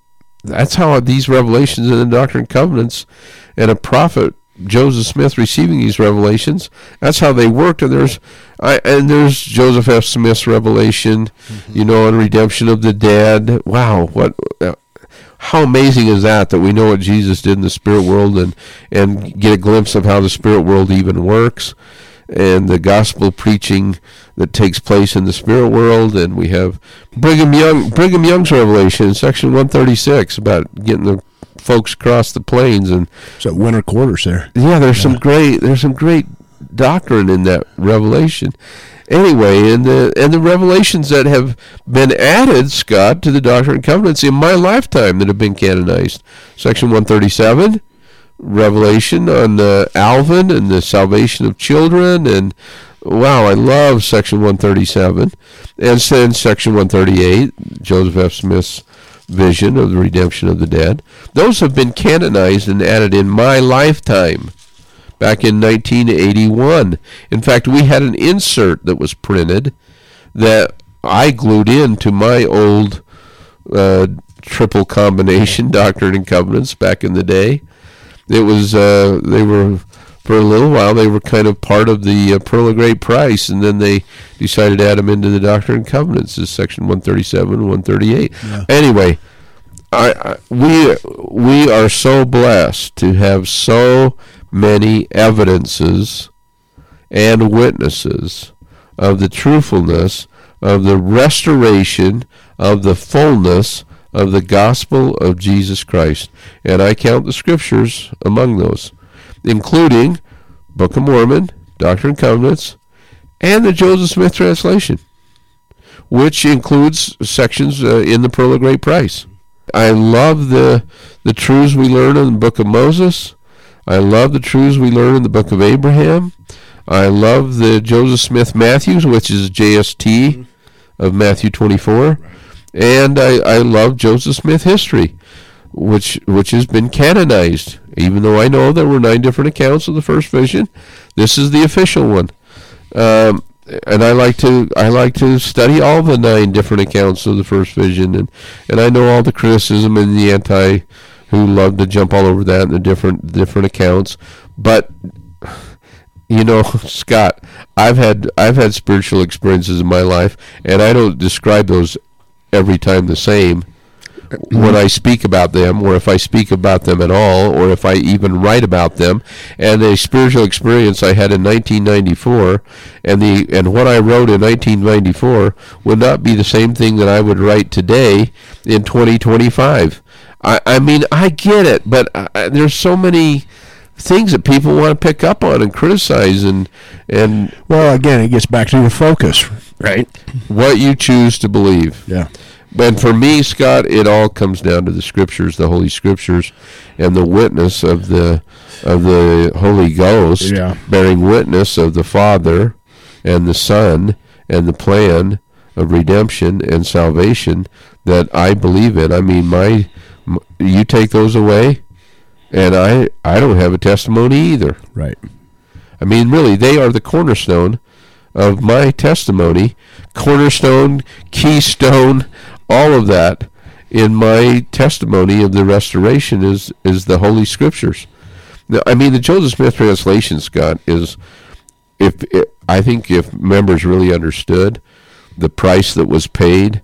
that's how these revelations in the Doctrine and Covenants, and a prophet, Joseph Smith, receiving these revelations, that's how they worked. And there's I, and there's Joseph F. Smith's revelation, mm-hmm. you know, on redemption of the dead. Wow, what uh, how amazing is that, that we know what Jesus did in the spirit world, and, and get a glimpse of how the spirit world even works, and the gospel preaching that takes place in the spirit world. And we have Brigham Young, Brigham Young's revelation in section one thirty-six about getting the folks across the plains. And so winter quarters there. Yeah, there's yeah. some great there's some great doctrine in that revelation. Anyway, and the and the revelations that have been added, Scott, to the Doctrine and Covenants in my lifetime that have been canonized. Section one thirty-seven, revelation on uh, Alvin and the salvation of children, and wow, I love section one thirty-seven. And then section one thirty-eight, Joseph F. Smith's vision of the redemption of the dead. Those have been canonized and added in my lifetime. Back in nineteen eighty-one. In fact, we had an insert that was printed that I glued into my old uh, triple combination Doctrine and Covenants back in the day. It was, uh, they were, for a little while, they were kind of part of the uh, Pearl of Great Price, and then they decided to add them into the Doctrine and Covenants as section one thirty-seven, one thirty-eight. Yeah. Anyway, I, I, we we are so blessed to have so many evidences and witnesses of the truthfulness of the restoration of the fullness of the gospel of Jesus Christ. And I count the scriptures among those, including Book of Mormon, Doctrine and Covenants, and the Joseph Smith translation, which includes sections uh, in the Pearl of Great Price. I love the the truths we learn in the Book of Moses. I love the truths we learn in the Book of Abraham. I love the Joseph Smith Matthews, which is J S T of Matthew twenty-four. And I, I love Joseph Smith history, which which has been canonized. Even though I know there were nine different accounts of the first vision, this is the official one. Um, and I like to I like to study all the nine different accounts of the first vision, and, and I know all the criticism and the anti who love to jump all over that and the different different accounts. But you know, Scott, I've had I've had spiritual experiences in my life, and I don't describe those every time the same when I speak about them, or if I speak about them at all, or if I even write about them. And a spiritual experience I had in nineteen ninety-four, and the and what I wrote in nineteen ninety-four would not be the same thing that I would write today in twenty twenty-five. I, I mean, I get it, but I, there's so many things that people want to pick up on and criticize, and and well, again, it gets back to your focus, right? What you choose to believe. Yeah. And for me, Scott, it all comes down to the Scriptures, the Holy Scriptures, and the witness of the of the Holy Ghost, yeah. bearing witness of the Father and the Son and the plan of redemption and salvation that I believe in. I mean, my, my you take those away, and I I don't have a testimony either. Right. I mean, really, they are the cornerstone of my testimony, cornerstone, keystone, all of that in my testimony of the restoration is is the Holy Scriptures. Now, I mean, the Joseph Smith translation, Scott, is, if it, I think if members really understood the price that was paid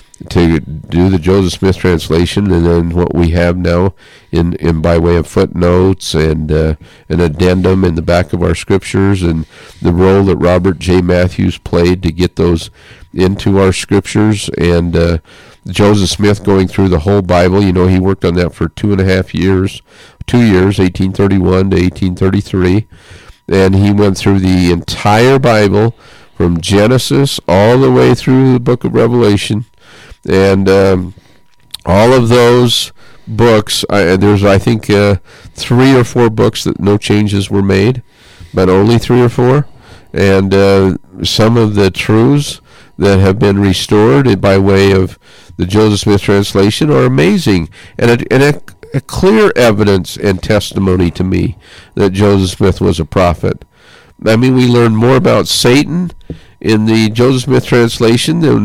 to do the Joseph Smith translation, and then what we have now in, in by way of footnotes and uh, an addendum in the back of our scriptures, and the role that Robert J. Matthews played to get those into our scriptures, and uh, Joseph Smith going through the whole Bible. You know, he worked on that for two and a half years, two years, eighteen thirty-one to eighteen thirty-three, and he went through the entire Bible from Genesis all the way through the book of Revelation. And um, all of those books, I, there's I think uh, three or four books that no changes were made, but only three or four. And uh, some of the truths that have been restored by way of the Joseph Smith translation are amazing, and a, and a, a clear evidence and testimony to me that Joseph Smith was a prophet. I mean, we learn more about Satan in the Joseph Smith translation than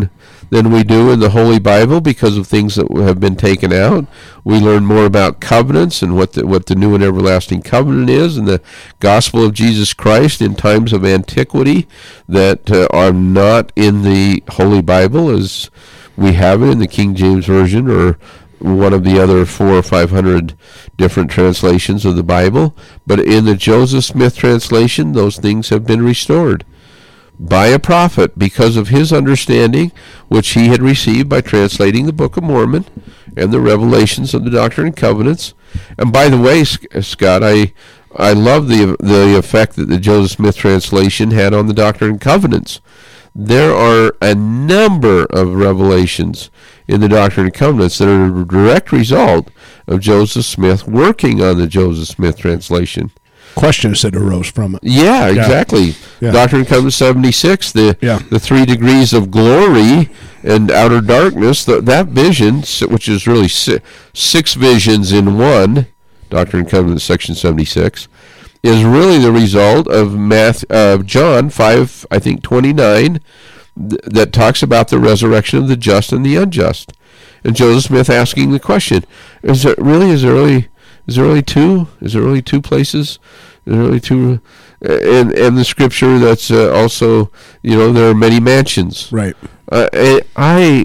than we do in the Holy Bible because of things that have been taken out. We learn more about covenants and what the, what the new and everlasting covenant is, and the gospel of Jesus Christ in times of antiquity that uh, are not in the Holy Bible as we have it in the King James Version or one of the other four or five hundred different translations of the Bible. But in the Joseph Smith translation, those things have been restored by a prophet because of his understanding, which he had received by translating the Book of Mormon and the revelations of the Doctrine and Covenants. And by the way, Scott, I I love the the effect that the Joseph Smith translation had on the Doctrine and Covenants. There are a number of revelations in the Doctrine and Covenants that are a direct result of Joseph Smith working on the Joseph Smith translation. Questions that arose from it. Yeah, exactly. Yeah. Doctrine and Covenants seventy-six, the yeah. the three degrees of glory and outer darkness, the, that vision, which is really six, six visions in one, Doctrine and Covenants section seventy-six, is really the result of Math, uh, John five, I think twenty-nine, th- that talks about the resurrection of the just and the unjust. And Joseph Smith asking the question: Is there really? Is there really? Is there really two? Is there really two places? Is there really two? And and the scripture that's uh, also, you know, there are many mansions. Right. Uh, I,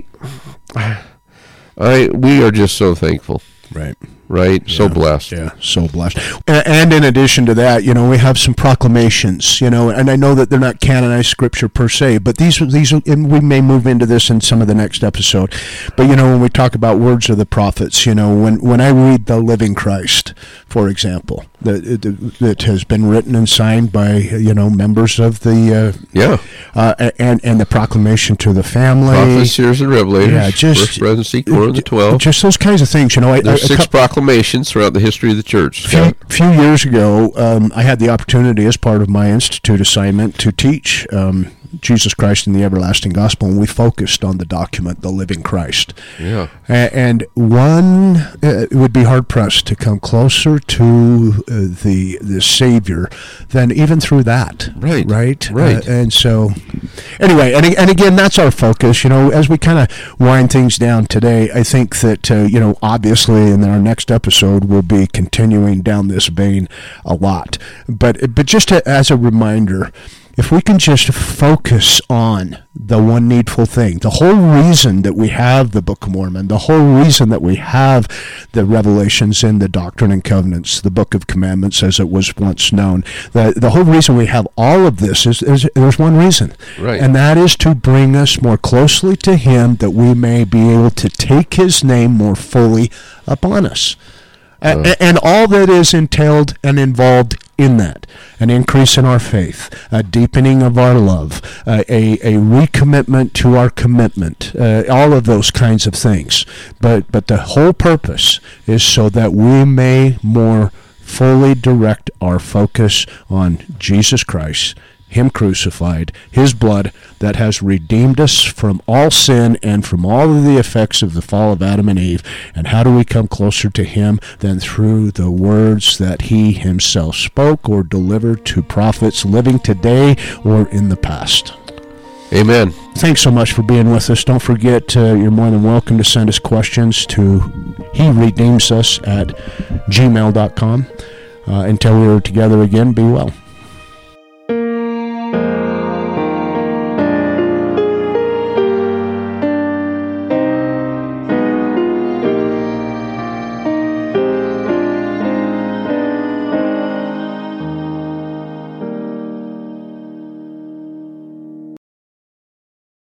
I, we are just so thankful. Right. Right, yeah, so blessed. Yeah, so blessed. And in addition to that, you know, we have some proclamations, you know, and I know that they're not canonized scripture per se, but these, these, and we may move into this in some of the next episode. But, you know, when we talk about words of the prophets, you know, when, when I read the Living Christ, for example, that, that has been written and signed by, you know, members of the, uh, yeah, uh, and, and the proclamation to the family. Prophets, seers, and revelators. Yeah, just, First presidency, Quorum of the Twelve. Just those kinds of things, you know. I, There's I, six I, proclamations throughout the history of the church. A few, few years ago, um, I had the opportunity as part of my institute assignment to teach um, Jesus Christ and the Everlasting Gospel, and we focused on the document, the Living Christ. Yeah. A- and one uh, would be hard-pressed to come closer to uh, the the Savior than even through that. Right. Right? Right. Uh, and so, anyway, and, and again, that's our focus. You know, as we kind of wind things down today, I think that, uh, you know, obviously in our next episode, we'll be continuing down this vein a lot. But, but just to, as a reminder, if we can just focus on the one needful thing, the whole reason that we have the Book of Mormon, the whole reason that we have the revelations in the Doctrine and Covenants, the Book of Commandments as it was once known, the, the whole reason we have all of this is, is there's one reason. Right. And that is to bring us more closely to Him, that we may be able to take His name more fully upon us. Uh, and, and all that is entailed and involved in that, an increase in our faith, a deepening of our love, uh, a, a recommitment to our commitment, uh, all of those kinds of things. But, but the whole purpose is so that we may more fully direct our focus on Jesus Christ, Him crucified, His blood that has redeemed us from all sin and from all of the effects of the fall of Adam and Eve. And how do we come closer to Him than through the words that He Himself spoke or delivered to prophets living today or in the past? Amen. Thanks so much for being with us. Don't forget, uh, you're more than welcome to send us questions to he redeems us at gmail dot com. Uh, until we're together again, be well.